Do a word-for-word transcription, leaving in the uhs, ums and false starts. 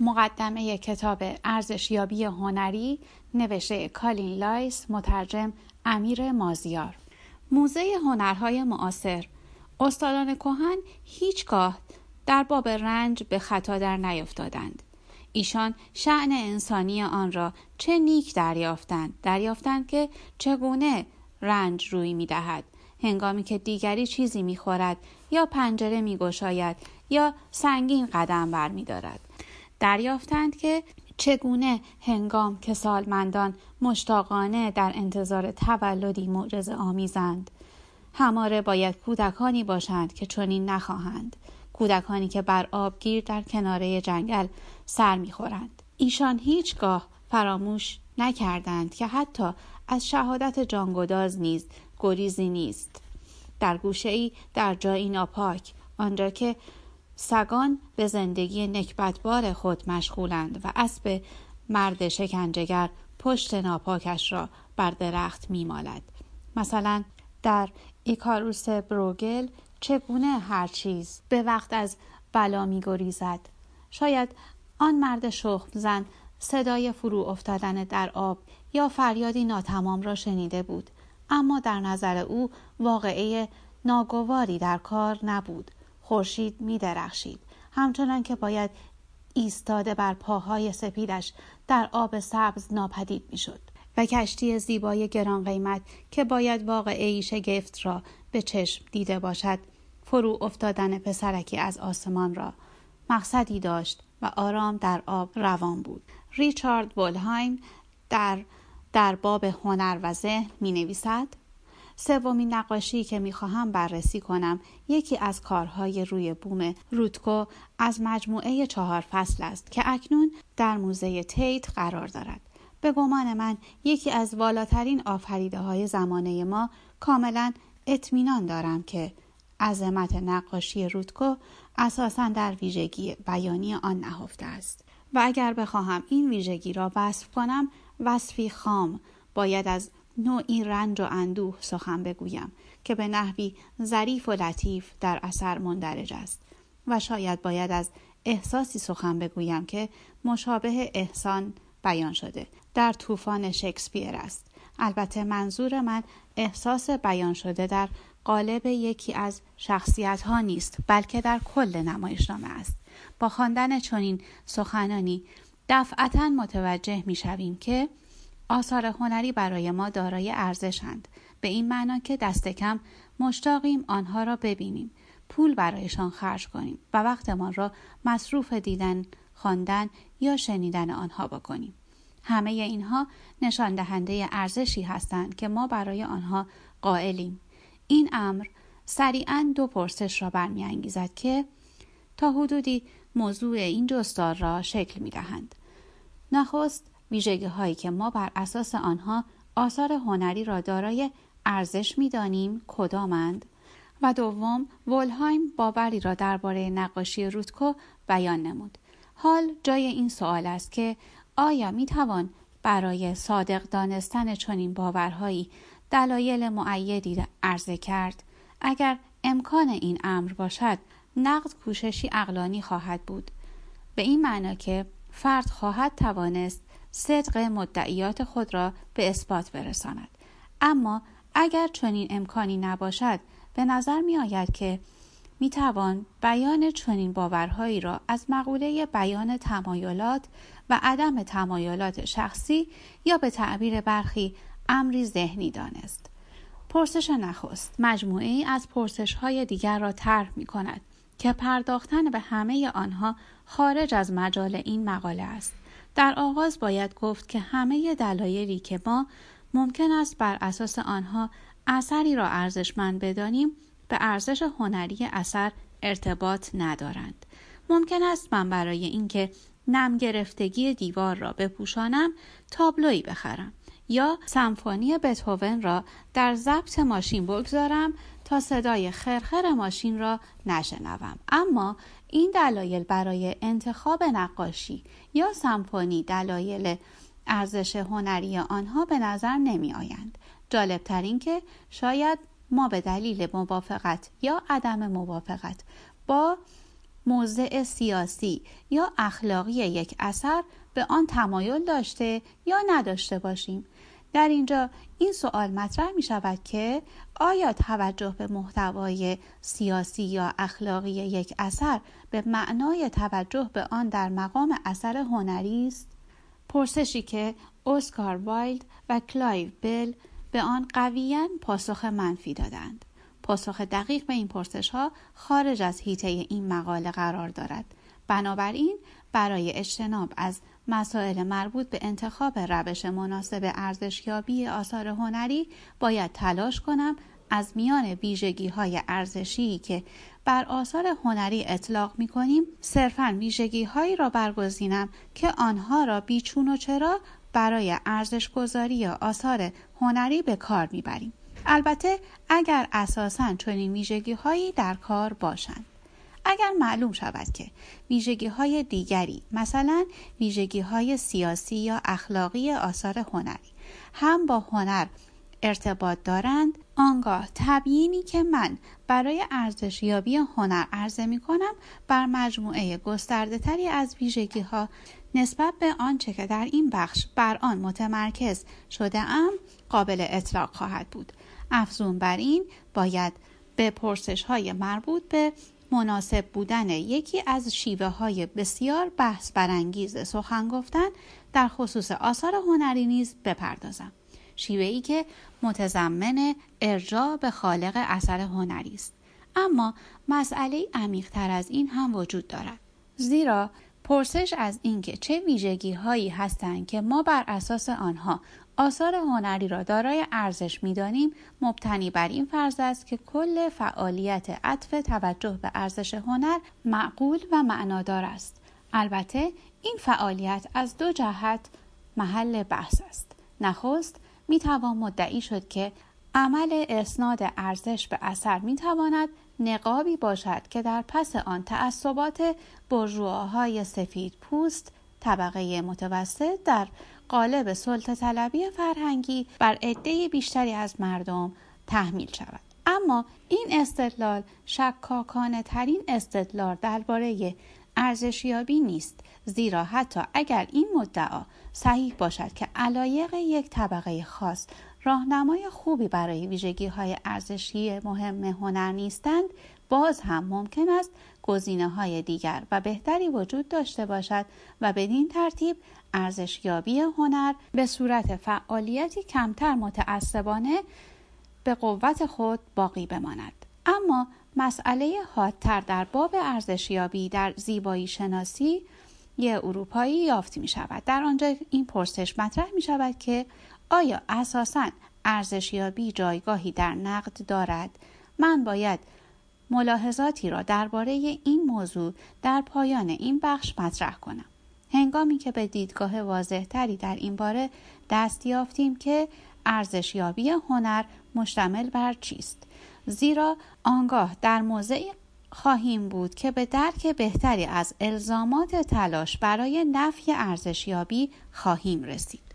مقدمه کتاب ارزشیابی هنری نوشته کالین لایس، مترجم امیر مازیار. موزه هنرهای معاصر. استادان کهن هیچگاه در باب رنج به خطا در نیفتادند. ایشان شأن انسانی آن را چه نیک دریافتند دریافتند که چگونه رنج روی می دهد هنگامی که دیگری چیزی می خورد یا پنجره می گشاید یا سنگین قدم بر می دارد. دریافتند که چگونه هنگام که سالمندان مشتاقانه در انتظار تولدی معجزه آمیزند، هماره باید کودکانی باشند که چنین نخواهند، کودکانی که بر آبگیر در کناره جنگل سر می‌خورند. ایشان هیچگاه فراموش نکردند که حتی از شهادت جانگداز نیز گریزی نیست. در گوشه‌ای در جایی ناپاک، آنجا که سگان به زندگی نکبتبار خود مشغولند و اسب مرد شکنجهگر پشت ناپاکش را بر درخت می‌مالد. مثلا در ایکاروس بروگل چگونه هر چیز به وقت از بلا می‌گریزد. شاید آن مرد شخم زن صدای فرو افتادن در آب یا فریادی ناتمام را شنیده بود، اما در نظر او واقعه ناگواری در کار نبود. خورشید می درخشید، همچنان که باید ایستاده بر پاهای سپیدش در آب سبز ناپدید می شد و کشتی زیبای گران قیمت که باید واقعه‌ای شگفت را به چشم دیده باشد، فرو افتادن پسرکی از آسمان را مقصدی داشت و آرام در آب روان بود. ریچارد وولهایم در در باب هنر و ذهن می نویسد: سومین نقاشی که می‌خواهم بررسی کنم یکی از کارهای روی بوم روتکو از مجموعه چهار فصل است که اکنون در موزه تیت قرار دارد. به گمان من یکی از والاترین آفریده‌های زمانه ما. کاملا اطمینان دارم که عظمت نقاشی روتکو اساساً در ویژگی بیانی آن نهفته است و اگر بخواهم این ویژگی را وصف کنم، وصفی خام، باید از نوعی رنج و اندوه سخن بگویم که به نحوی ظریف و لطیف در اثر مندرج است و شاید باید از احساسی سخن بگویم که مشابه احسان بیان شده در طوفان شکسپیر است. البته منظور من احساس بیان شده در قالب یکی از شخصیت ها نیست، بلکه در کل نمایشنامه است. با خواندن چنین سخنانی دفعتاً متوجه می شویم که آثار هنری برای ما دارای ارزشند، به این معنا که دست کم مشتاقیم آنها را ببینیم، پول برایشان خرج کنیم و وقتمان را مصروف دیدن، خواندن یا شنیدن آنها بکنیم. همه اینها نشان دهنده ارزشی هستند که ما برای آنها قائلیم. این امر سریعاً دو پرسش را برمی‌انگیزد که تا حدودی موضوع این جستار را شکل می‌دهند. نخست، ویژگی هایی که ما بر اساس آنها آثار هنری را دارای ارزش می‌دانیم کدامند؟ و دوم، وولهایم باوری را درباره نقاشی روتکو بیان نمود. حال جای این سوال است که آیا می‌توان برای صادق دانستن چنین باورهایی دلایل مؤیدی عرضه کرد؟ اگر امکان این امر باشد، نقد کوششی عقلانی خواهد بود، به این معنا که فرد خواهد توانست صدق مدعیات خود را به اثبات برساند. اما اگر چنین امکانی نباشد، به نظر می آید که می توان بیان چنین باورهایی را از مقوله بیان تمایلات و عدم تمایلات شخصی یا به تعبیر برخی امری ذهنی دانست. پرسش نخست مجموعه ای از پرسش های دیگر را طرح می کند که پرداختن به همه آنها خارج از مجال این مقاله است. در آغاز باید گفت که همه دلایلی که ما ممکن است بر اساس آنها اثری را ارزشمند بدانیم به ارزش هنری اثر ارتباط ندارند. ممکن است من برای اینکه نم گرفتگی دیوار را بپوشانم تابلویی بخرم یا سمفونی بتهوون را در ضبط ماشین بگذارم تا صدای خرخر ماشین را نشنوم. اما این دلایل برای انتخاب نقاشی یا سمفونی دلایل ارزش هنری آنها به نظر نمی آیند. جالب تر این که شاید ما به دلیل موافقت یا عدم موافقت با موضع سیاسی یا اخلاقی یک اثر به آن تمایل داشته یا نداشته باشیم. در اینجا این سوال مطرح می شود که آیا توجه به محتوای سیاسی یا اخلاقی یک اثر به معنای توجه به آن در مقام اثر هنری است؟ پرسشی که اسکار وایلد و کلایو بل به آن قویاً پاسخ منفی دادند. پاسخ دقیق به این پرسش‌ها خارج از حیطه این مقاله قرار دارد. بنابراین برای اجتناب از مسائل مربوط به انتخاب روش مناسب ارزشیابی آثار هنری باید تلاش کنم از میان ویژگی‌های ارزشی که بر آثار هنری اطلاق می‌کنیم صرفاً ویژگی‌هایی را برگزینم که آنها را بیچون و چرا برای ارزش‌گذاری آثار هنری به کار می‌بریم. البته اگر اساساً چنین ویژگی‌هایی در کار باشند. اگر معلوم شود که ویژگی‌های دیگری مثلا ویژگی‌های سیاسی یا اخلاقی آثار هنری هم با هنر ارتباط دارند، آنگاه تبیینی که من برای ارزشیابی هنر عرضه می‌کنم بر مجموعه گسترده‌تری از ویژگی‌ها نسبت به آنچه که در این بخش بر آن متمرکز شده ام قابل اطلاق خواهد بود. افزون بر این باید به پرسش‌های مربوط به مناسب بودن یکی از شیوه‌های بسیار بحث برانگیز سخن گفتن در خصوص آثار هنری نیز بپردازم. شیوه‌ای که متضمن ارجاع به خالق اثر هنری است. اما مسئله عمیق‌تر از این هم وجود دارد. زیرا پرسش از اینکه چه ویژگی‌هایی هستند که ما بر اساس آنها آثار هنری را دارای ارزش می‌دانیم مبتنی بر این فرض است که کل فعالیت عطف توجه به ارزش هنر معقول و معنادار است. البته این فعالیت از دو جهت محل بحث است. نخست می‌توان مدعی شد که عمل اسناد ارزش به اثر می‌تواند نقابی باشد که در پس آن تعصبات بورژواهای سفید پوست طبقه متوسط در قالب سلطه طلبی فرهنگی بر عده بیشتری از مردم تحمیل شود. اما این استدلال شکاکانه ترین استدلال درباره ارزشیابی نیست، زیرا حتی اگر این مدعا صحیح باشد که علایق یک طبقه خاص راهنمای خوبی برای ویژگی‌های ارزشی مهم هنر نیستند، باز هم ممکن است گزینه‌های دیگر و بهتری وجود داشته باشد و بدین ترتیب ارزشیابی هنر به صورت فعالیتی کمتر متعصبانه به قوت خود باقی بماند. اما مسئله حادتر در باب ارزشیابی در زیبایی شناسی یه اروپایی یافت می شود. در آنجا این پرسش مطرح می شود که آیا اساساً ارزشیابی جایگاهی در نقد دارد؟ من باید ملاحظاتی را درباره این موضوع در پایان این بخش مطرح کنم. هنگامی که به دیدگاه واضح‌تری در این باره دست یافتیم که ارزشیابی هنر مشتمل بر چیست، زیرا آنگاه در موضعی خواهیم بود که به درک بهتری از الزامات تلاش برای نفی ارزشیابی خواهیم رسید.